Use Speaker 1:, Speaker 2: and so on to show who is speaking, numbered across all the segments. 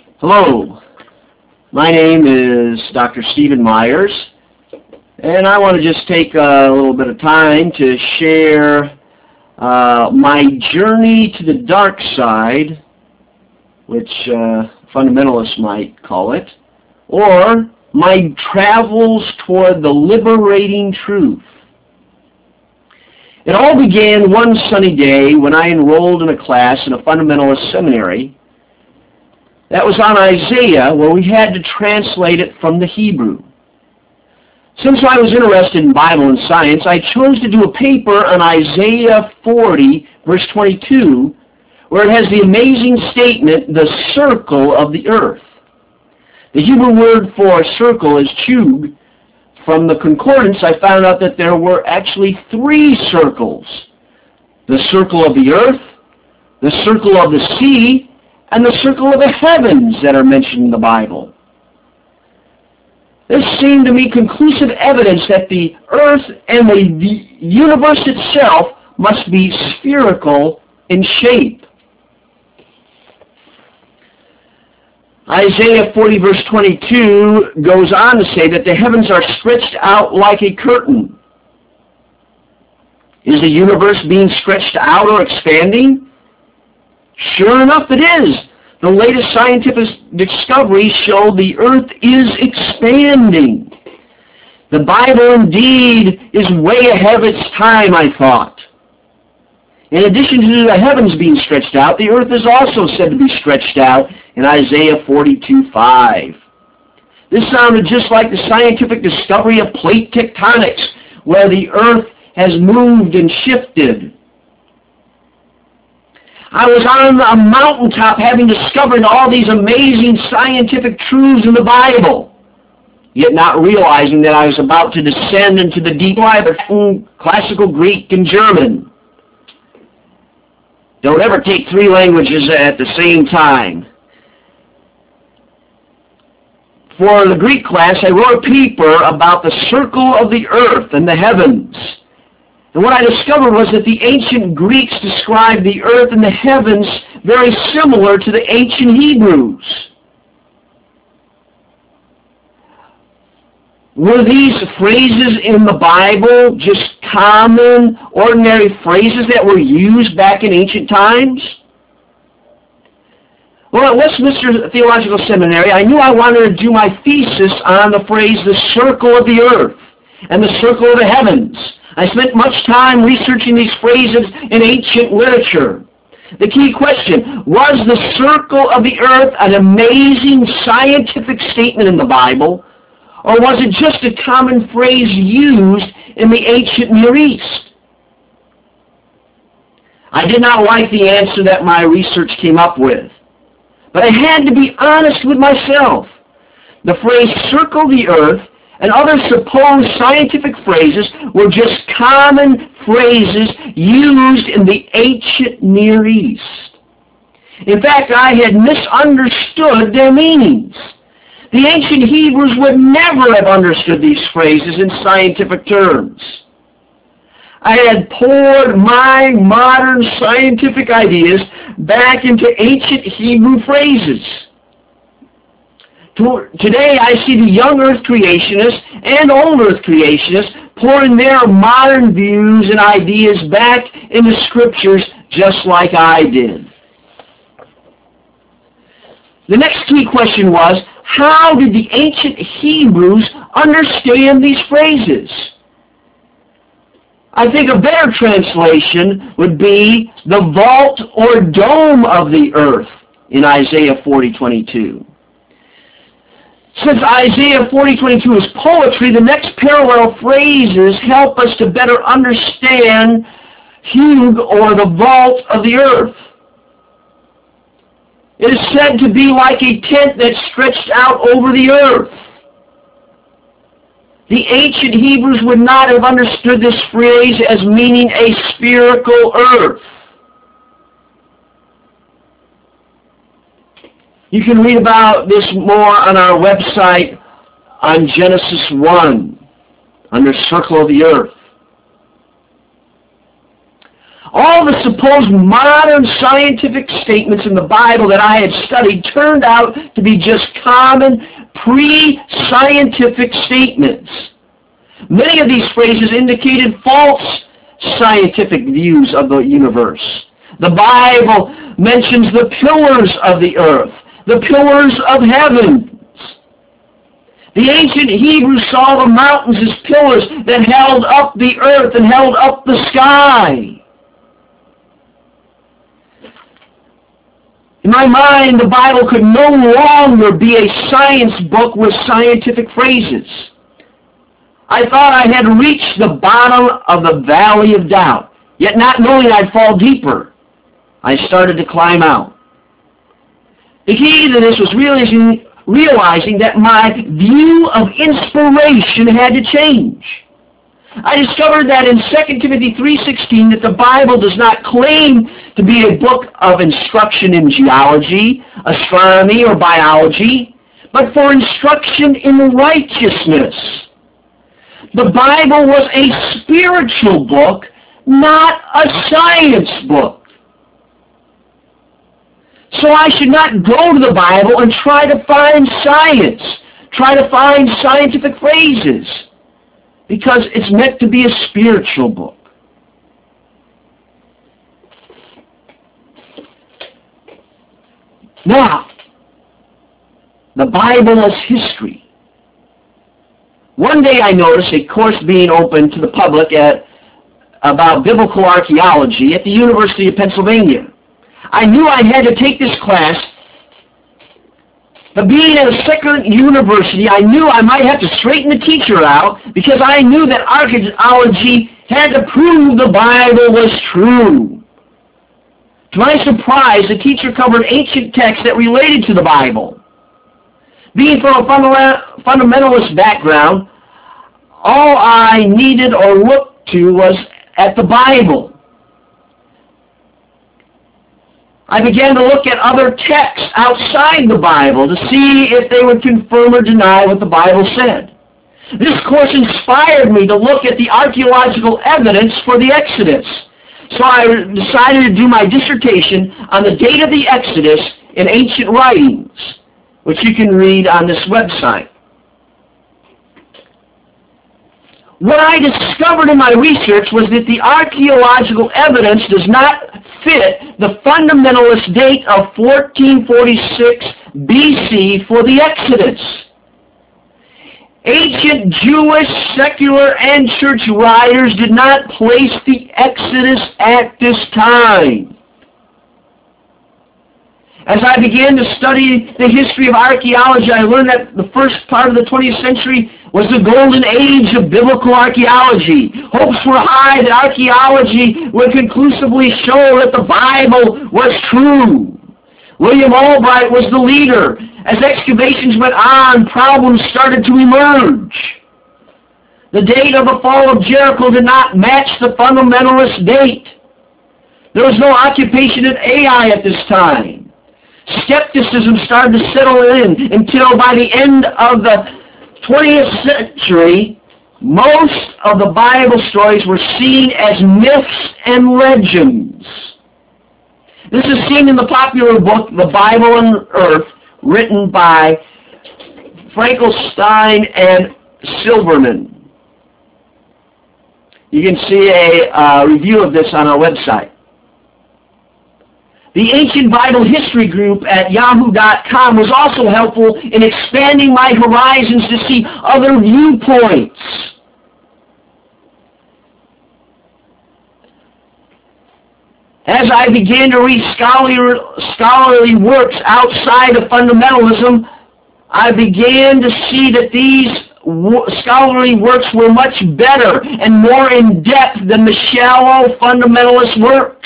Speaker 1: Hello, my name is Dr. Stephen Myers, and I want to just take a little bit of time to share my journey to the dark side, which fundamentalists might call it, or my travels toward the liberating truth. It all began one sunny day when I enrolled in a class in a fundamentalist seminary that was on Isaiah, where we had to translate it from the Hebrew. Since I was interested in Bible and science, I chose to do a paper on Isaiah 40, verse 22, where it has the amazing statement, the circle of the earth. The Hebrew word for circle is chub. From the concordance, I found out that there were actually 3 circles. The circle of the earth, the circle of the sea, and the circle of the heavens that are mentioned in the Bible. This seemed to me conclusive evidence that the earth and the universe itself must be spherical in shape. Isaiah 40 verse 22 goes on to say that the heavens are stretched out like a curtain. Is the universe being stretched out or expanding? Sure enough it is. The latest scientific discoveries show the earth is expanding. The Bible indeed is way ahead of its time, I thought. In addition to the heavens being stretched out, the earth is also said to be stretched out in Isaiah 42:5. This sounded just like the scientific discovery of plate tectonics, where the earth has moved and shifted. I was on a mountaintop having discovered all these amazing scientific truths in the Bible, yet not realizing that I was about to descend into the deep labyrinth of classical Greek and German. Don't ever take 3 languages at the same time. For the Greek class, I wrote a paper about the circle of the earth and the heavens. And what I discovered was that the ancient Greeks described the earth and the heavens very similar to the ancient Hebrews. Were these phrases in the Bible just common, ordinary phrases that were used back in ancient times? Well, at Westminster Theological Seminary, I knew I wanted to do my thesis on the phrase, the circle of the earth and the circle of the heavens. I spent much time researching these phrases in ancient literature. The key question, was the circle of the earth an amazing scientific statement in the Bible, or was it just a common phrase used in the ancient Near East? I did not like the answer that my research came up with, but I had to be honest with myself. The phrase circle the earth and other supposed scientific phrases were just common phrases used in the ancient Near East. In fact, I had misunderstood their meanings. The ancient Hebrews would never have understood these phrases in scientific terms. I had poured my modern scientific ideas back into ancient Hebrew phrases. Today I see the young earth creationists and old earth creationists pouring their modern views and ideas back into scriptures just like I did. The next key question was, how did the ancient Hebrews understand these phrases? I think a better translation would be the vault or dome of the earth in Isaiah 40:22. Since Isaiah 40:22 is poetry, the next parallel phrases help us to better understand Hugh, or the vault of the earth. It is said to be like a tent that stretched out over the earth. The ancient Hebrews would not have understood this phrase as meaning a spherical earth. You can read about this more on our website on Genesis 1, under Circle of the Earth. All the supposed modern scientific statements in the Bible that I had studied turned out to be just common pre-scientific statements. Many of these phrases indicated false scientific views of the universe. The Bible mentions the pillars of the earth, the pillars of heaven. The ancient Hebrews saw the mountains as pillars that held up the earth and held up the sky. In my mind, the Bible could no longer be a science book with scientific phrases. I thought I had reached the bottom of the valley of doubt, yet not knowing I'd fall deeper, I started to climb out. The key to this was realizing that my view of inspiration had to change. I discovered that in 2 Timothy 3:16 that the Bible does not claim to be a book of instruction in geology, astronomy, or biology, but for instruction in righteousness. The Bible was a spiritual book, not a science book. So I should not go to the Bible and try to find science, try to find scientific phrases, because it's meant to be a spiritual book. Now, the Bible as history. One day I noticed a course being opened to the public about biblical archaeology at the University of Pennsylvania. I knew I had to take this class, but being at a secular university, I knew I might have to straighten the teacher out because I knew that archaeology had to prove the Bible was true. To my surprise, the teacher covered ancient texts that related to the Bible. Being from a fundamentalist background, all I needed or looked to was at the Bible. I began to look at other texts outside the Bible to see if they would confirm or deny what the Bible said. This course inspired me to look at the archaeological evidence for the Exodus. So I decided to do my dissertation on the date of the Exodus in ancient writings, which you can read on this website. What I discovered in my research was that the archaeological evidence does not fit the fundamentalist date of 1446 BC for the Exodus. Ancient Jewish, secular, and church writers did not place the Exodus at this time. As I began to study the history of archaeology, I learned that the first part of the 20th century was the golden age of biblical archaeology. Hopes were high that archaeology would conclusively show that the Bible was true. William Albright was the leader. As excavations went on, problems started to emerge. The date of the fall of Jericho did not match the fundamentalist date. There was no occupation at Ai at this time. Skepticism started to settle in until by the end of the 20th century, most of the Bible stories were seen as myths and legends. This is seen in the popular book, The Bible and Earth, written by Frankenstein and Silverman. You can see a review of this on our website. The Ancient Bible History Group at yahoo.com was also helpful in expanding my horizons to see other viewpoints. As I began to read scholarly works outside of fundamentalism, I began to see that these scholarly works were much better and more in-depth than the shallow fundamentalist works.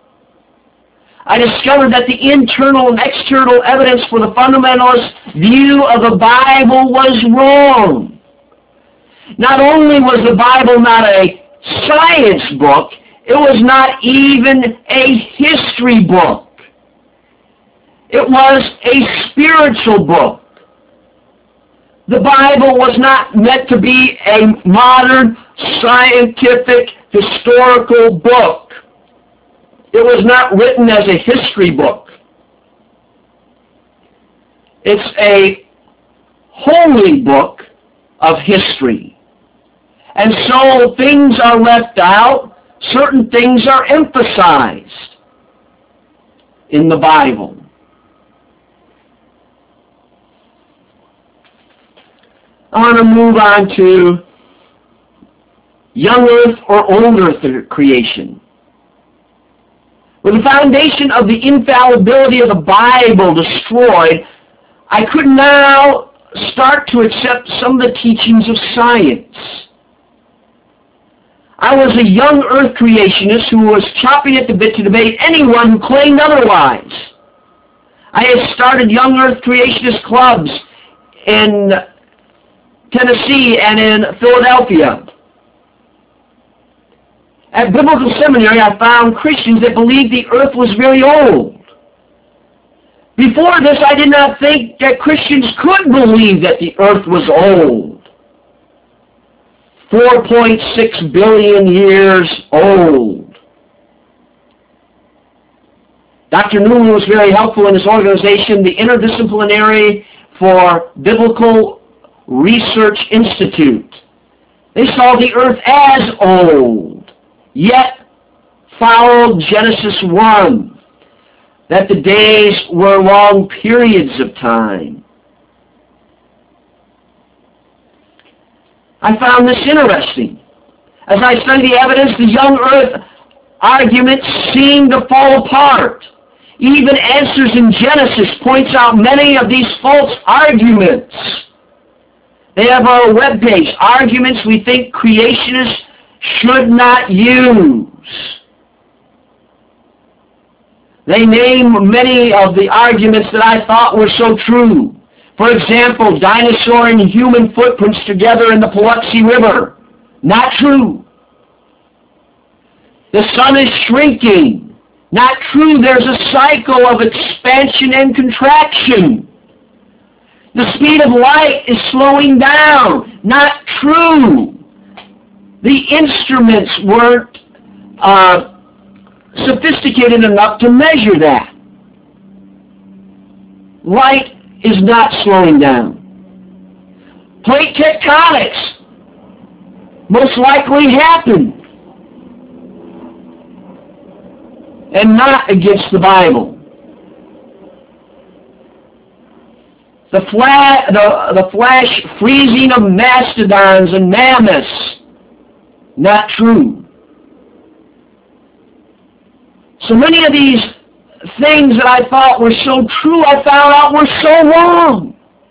Speaker 1: I discovered that the internal and external evidence for the fundamentalist view of the Bible was wrong. Not only was the Bible not a science book, it was not even a history book. It was a spiritual book. The Bible was not meant to be a modern, scientific, historical book. It was not written as a history book. It's a holy book of history. And so things are left out, certain things are emphasized in the Bible. I want to move on to young earth or old earth creation. With the foundation of the infallibility of the Bible destroyed, I could now start to accept some of the teachings of science. I was a young earth creationist who was chopping at the bit to debate anyone who claimed otherwise. I had started young earth creationist clubs in Tennessee and in Philadelphia. At Biblical Seminary, I found Christians that believed the earth was very old. Before this, I did not think that Christians could believe that the earth was old. 4.6 billion years old. Dr. Newman was very helpful in his organization, the Interdisciplinary for Biblical Research Institute. They saw the earth as old, yet followed Genesis 1, that the days were long periods of time. I found this interesting. As I studied the evidence, the young earth arguments seemed to fall apart. Even Answers in Genesis points out many of these false arguments. They have our webpage, arguments we think creationists should not use. They name many of the arguments that I thought were so true. For example, dinosaur and human footprints together in the Paluxy River. Not true. The sun is shrinking. Not true. There's a cycle of expansion and contraction. The speed of light is slowing down. Not true. The instruments weren't sophisticated enough to measure that. Light is not slowing down. Plate tectonics most likely happened and not against the Bible. The flash freezing of mastodons and mammoths, not true. So many of these things that I thought were so true, I found out were so wrong.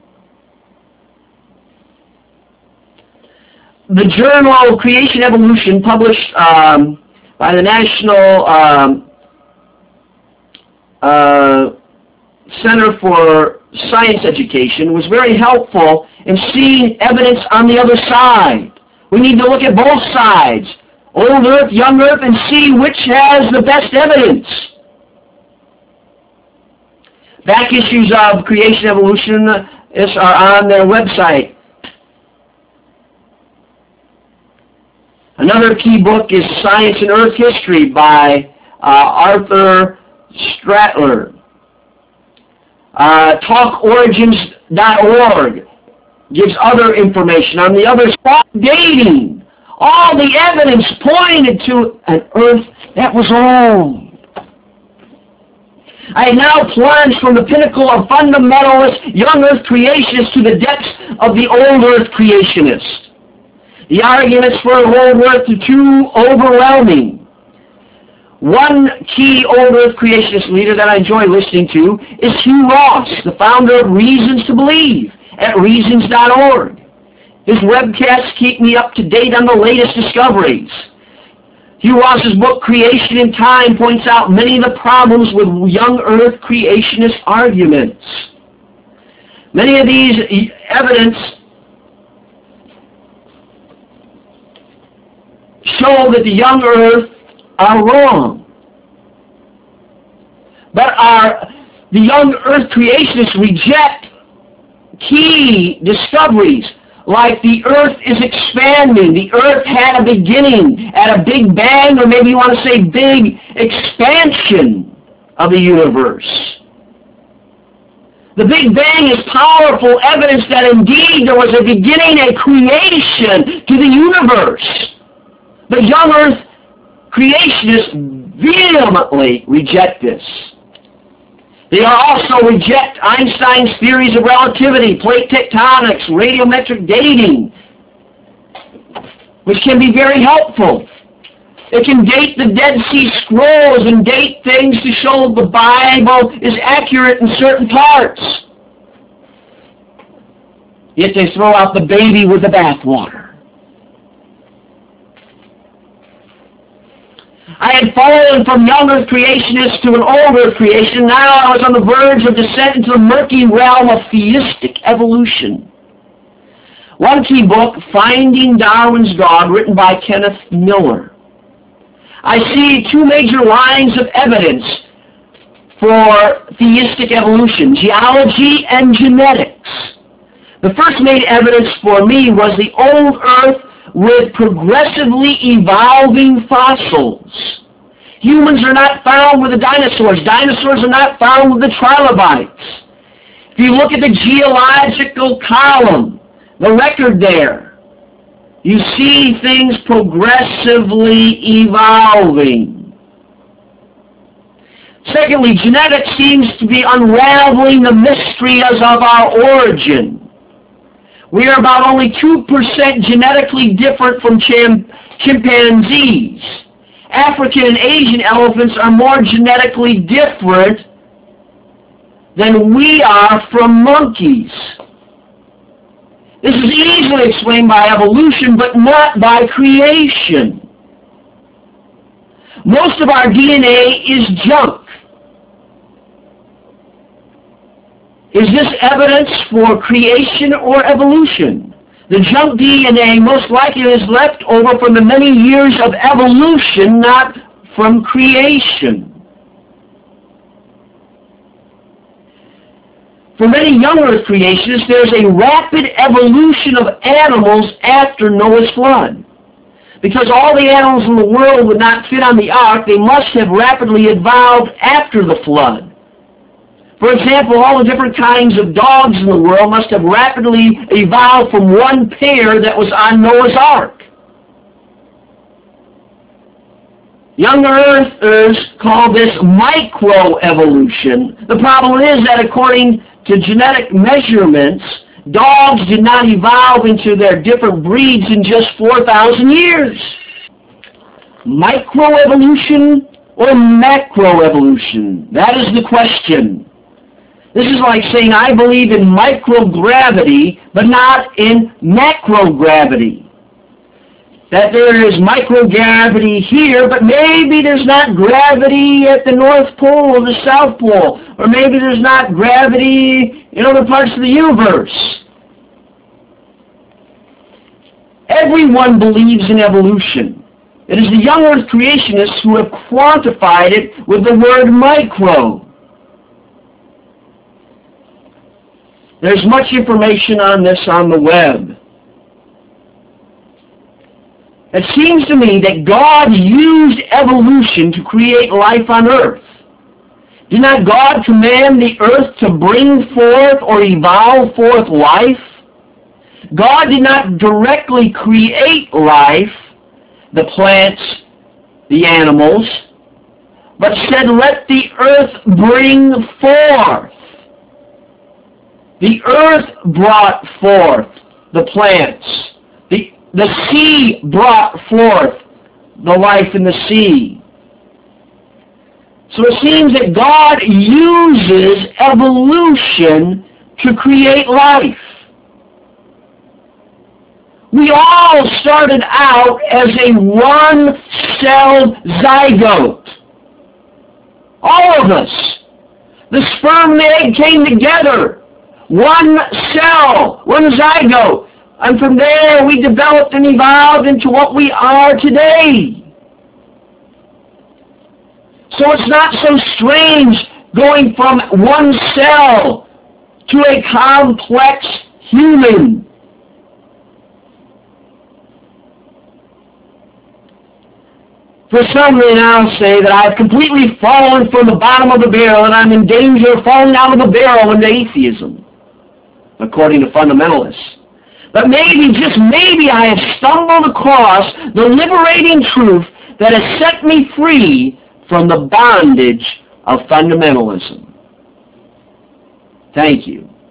Speaker 1: The journal Creation Evolution, published by the National Center for Science Education, was very helpful in seeing evidence on the other side. We need to look at both sides, old earth, young earth, and see which has the best evidence. Back issues of Creation Evolution are on their website. Another key book is Science and Earth History by Arthur Stratler. TalkOrigins.org gives other information on the other side. Dating. All the evidence pointed to an earth that was old. I now plunge from the pinnacle of fundamentalist young earth creationists to the depths of the old earth creationist. The arguments for old earth are too overwhelming. One key old earth creationist leader that I enjoy listening to is Hugh Ross, the founder of Reasons to Believe at reasons.org. His webcasts keep me up to date on the latest discoveries. Hugh Ross's book, Creation in Time, points out many of the problems with young earth creationist arguments. Many of these evidence show that the young earth are wrong. But the young earth creationists reject key discoveries like the earth is expanding. The earth had a beginning at a big bang, or maybe you want to say big expansion of the universe. The Big Bang is powerful evidence that indeed there was a beginning, a creation to the universe. The young earth creationists vehemently reject this. They also reject Einstein's theories of relativity, plate tectonics, radiometric dating, which can be very helpful. It can date the Dead Sea Scrolls and date things to show the Bible is accurate in certain parts. Yet they throw out the baby with the bathwater. I had fallen from young earth creationists to an old earth creation. Now I was on the verge of descent into the murky realm of theistic evolution. One key book, Finding Darwin's God, written by Kenneth Miller. I see two major lines of evidence for theistic evolution, geology and genetics. The first main evidence for me was the old earth with progressively evolving fossils. Humans are not found with the dinosaurs. Dinosaurs are not found with the trilobites. If you look at the geological column, the record there, you see things progressively evolving. Secondly, genetics seems to be unraveling the mysteries of our origin. We are about only 2% genetically different from chimpanzees. African and Asian elephants are more genetically different than we are from monkeys. This is easily explained by evolution, but not by creation. Most of our DNA is junk. Is this evidence for creation or evolution? The junk DNA most likely is left over from the many years of evolution, not from creation. For many young earth creationists, there's a rapid evolution of animals after Noah's flood. Because all the animals in the world would not fit on the ark, they must have rapidly evolved after the flood. For example, all the different kinds of dogs in the world must have rapidly evolved from one pair that was on Noah's ark. Young earthers call this microevolution. The problem is that according to genetic measurements, dogs did not evolve into their different breeds in just 4,000 years. Microevolution or macroevolution? That is the question. This is like saying I believe in microgravity, but not in macrogravity. That there is microgravity here, but maybe there's not gravity at the North Pole or the South Pole, or maybe there's not gravity in other parts of the universe. Everyone believes in evolution. It is the young earth creationists who have quantified it with the word micro. There's much information on this on the web. It seems to me that God used evolution to create life on earth. Did not God command the earth to bring forth or evolve forth life? God did not directly create life, the plants, the animals, but said, let the earth bring forth. The earth brought forth the plants. The sea brought forth the life in the sea. So it seems that God uses evolution to create life. We all started out as a one-celled zygote. All of us. The sperm and the egg came together. One cell, one zygote. And from there we developed and evolved into what we are today. So it's not so strange going from one cell to a complex human. For some, they now say that I've completely fallen from the bottom of the barrel and I'm in danger of falling out of the barrel into atheism, according to fundamentalists. But maybe, just maybe, I have stumbled across the liberating truth that has set me free from the bondage of fundamentalism. Thank you.